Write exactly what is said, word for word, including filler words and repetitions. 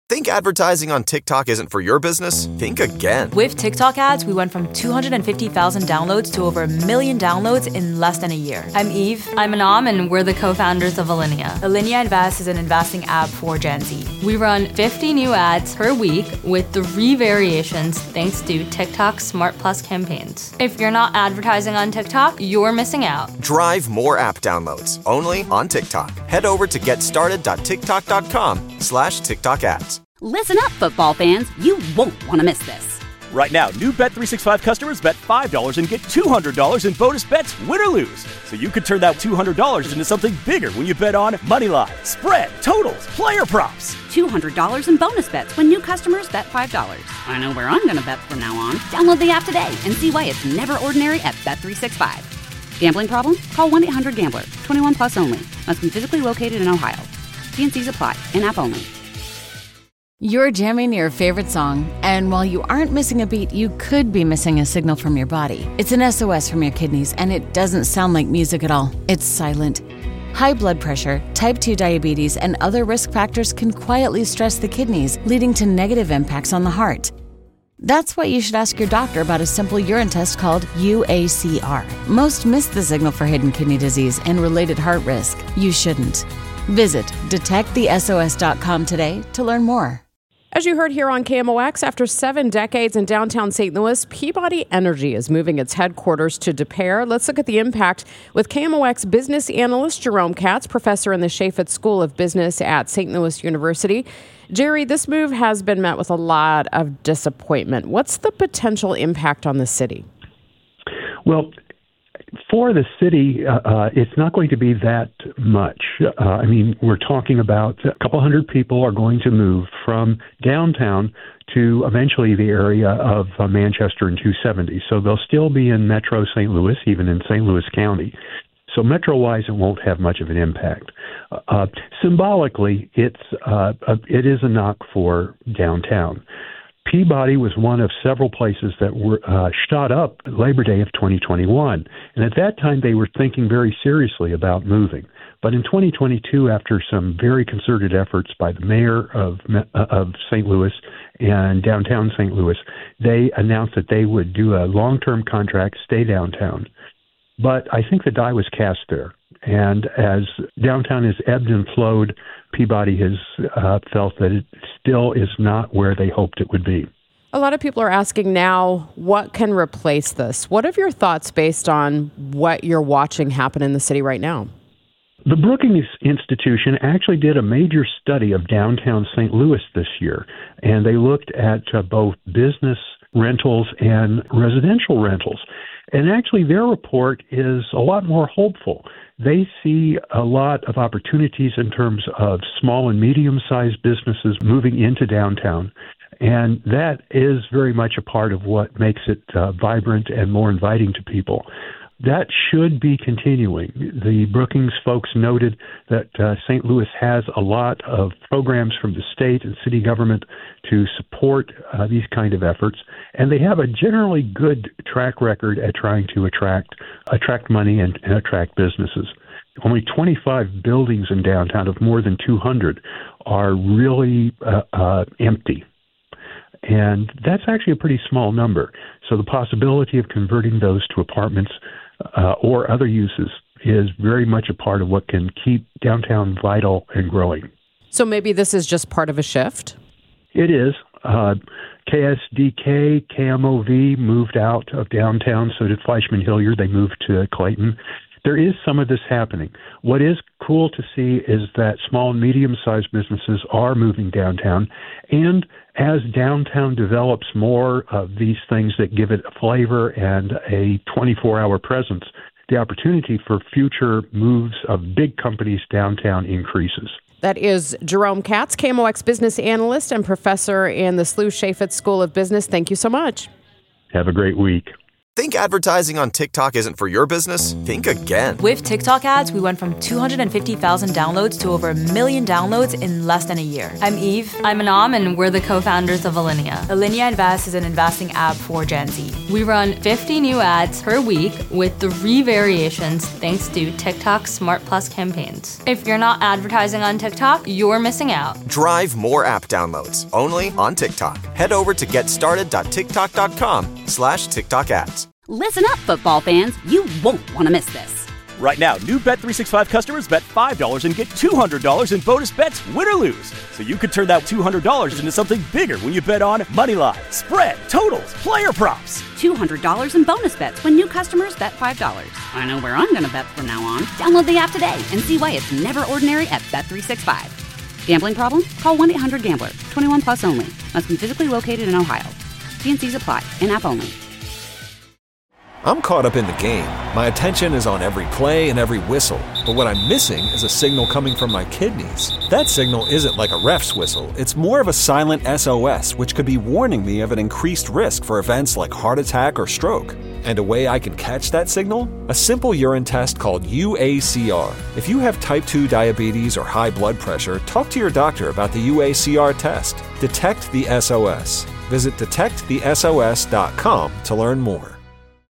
Think advertising on TikTok isn't for your business? Think again. With TikTok ads, we went from two hundred fifty thousand downloads to over a million downloads in less than a year. I'm Eve. I'm Anam, and we're the co-founders of Alinea. Alinea Invest is an investing app for Gen Z. We run fifty new ads per week with three variations thanks to TikTok Smart Plus campaigns. If you're not advertising on TikTok, you're missing out. Drive more app downloads only on TikTok. Head over to getstarted.tiktok.com slash TikTok ads. Listen up, football fans. You won't want to miss this. Right now, new Bet three sixty-five customers bet five dollars and get two hundred dollars in bonus bets, win or lose. So you could turn that two hundred dollars into something bigger when you bet on moneyline, spread, totals, player props. two hundred dollars in bonus bets when new customers bet five dollars. I know where I'm going to bet from now on. Download the app today and see why it's never ordinary at Bet three sixty-five. Gambling problem? Call one eight hundred gambler. twenty-one plus only. Must be physically located in Ohio. T and Cs apply. In-app only. You're jamming your favorite song, and while you aren't missing a beat, you could be missing a signal from your body. It's an S O S from your kidneys, and it doesn't sound like music at all. It's silent. High blood pressure, type two diabetes, and other risk factors can quietly stress the kidneys, leading to negative impacts on the heart. That's why you should ask your doctor about a simple urine test called U A C R. Most miss the signal for hidden kidney disease and related heart risk. You shouldn't. Visit detect the S O S dot com today to learn more. As you heard here on K M O X, after seven decades in downtown Saint Louis, Peabody Energy is moving its headquarters to Des Peres. Let's look at the impact with K M O X business analyst Jerome Katz, professor in the Chaffetz School of Business at Saint Louis University. Jerry, this move has been met with a lot of disappointment. What's the potential impact on the city? Well, for the city, uh, uh, it's not going to be that much. Uh, I mean, we're talking about a couple hundred people are going to move from downtown to eventually the area of uh, Manchester and two seventy. So they'll still be in Metro Saint Louis, even in Saint Louis County. So metro-wise, it won't have much of an impact. Uh, symbolically, it's uh, a, it is a knock for downtown. Peabody was one of several places that were uh, shot up Labor Day of twenty twenty-one. And at that time, they were thinking very seriously about moving. But in twenty twenty-two, after some very concerted efforts by the mayor of of Saint Louis and downtown Saint Louis, they announced that they would do a long-term contract, stay downtown. But I think the die was cast there. And as downtown has ebbed and flowed, Peabody has uh, felt that it still is not where they hoped it would be. A lot of people are asking now, what can replace this? What are your thoughts based on what you're watching happen in the city right now? The Brookings Institution actually did a major study of downtown Saint Louis this year, and they looked at uh, both business rentals and residential rentals. And actually, their report is a lot more hopeful. They see a lot of opportunities in terms of small and medium-sized businesses moving into downtown. And that is very much a part of what makes it uh, vibrant and more inviting to people. That should be continuing. The Brookings folks noted that uh, Saint Louis has a lot of programs from the state and city government to support uh, these kind of efforts, and they have a generally good track record at trying to attract attract money and, and attract businesses. Only twenty-five buildings in downtown of more than two hundred are really uh, uh, empty. And that's actually a pretty small number. So the possibility of converting those to apartments uh, or other uses is very much a part of what can keep downtown vital and growing. So maybe this is just part of a shift? It is. Uh, K S D K, K M O V moved out of downtown, so did Fleischman Hilliard. They moved to Clayton. There is some of this happening. What is cool to see is that small and medium-sized businesses are moving downtown, and as downtown develops more of these things that give it a flavor and a twenty-four hour presence, the opportunity for future moves of big companies downtown increases. That is Jerome Katz, K M O X business analyst and professor in the S L U Chaffetz School of Business. Thank you so much. Have a great week. Think advertising on TikTok isn't for your business? Think again. With TikTok ads, we went from two hundred fifty thousand downloads to over a million downloads in less than a year. I'm Eve. I'm Anam, and we're the co-founders of Alinea. Alinea Invest is an investing app for Gen Z. We run fifty new ads per week with three variations thanks to TikTok's Smart Plus campaigns. If you're not advertising on TikTok, you're missing out. Drive more app downloads only on TikTok. Head over to getstarted.tiktok.com slash TikTok ads. Listen up, football fans. You won't want to miss this. Right now, new Bet three sixty-five customers bet five dollars and get two hundred dollars in bonus bets, win or lose. So you could turn that two hundred dollars into something bigger when you bet on moneyline, spread, totals, player props. two hundred dollars in bonus bets when new customers bet five dollars. I know where I'm going to bet from now on. Download the app today and see why it's never ordinary at Bet three sixty-five. Gambling problem? Call one eight hundred gambler. twenty-one plus only. Must be physically located in Ohio. T and C's apply. In-app only. I'm caught up in the game. My attention is on every play and every whistle. But what I'm missing is a signal coming from my kidneys. That signal isn't like a ref's whistle. It's more of a silent S O S, which could be warning me of an increased risk for events like heart attack or stroke. And a way I can catch that signal? A simple urine test called U A C R. If you have type two diabetes or high blood pressure, talk to your doctor about the U A C R test. Detect the S O S. Visit detect the S O S dot com to learn more.